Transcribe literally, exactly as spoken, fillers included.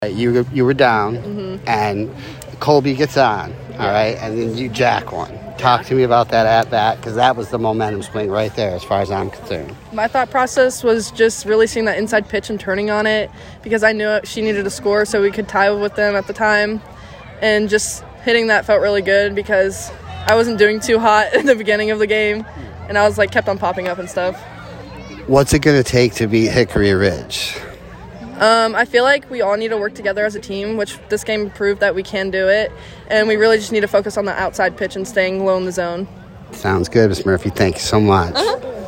You you were down, mm-hmm. and Colby gets on, all right, and then you jack one. Talk to me about that at-bat, because that was the momentum swing right there as far as I'm concerned. My thought process was just really seeing that inside pitch and turning on it, because I knew she needed a score so we could tie with them at the time. And just hitting that felt really good because I wasn't doing too hot in the beginning of the game, and I was like kept on popping up and stuff. What's it going to take to beat Hickory Ridge? Um, I feel like we all need to work together as a team, which this game proved that we can do it. And we really just need to focus on the outside pitch and staying low in the zone. Sounds good, Miz Murphy. Thank you so much. Uh-huh.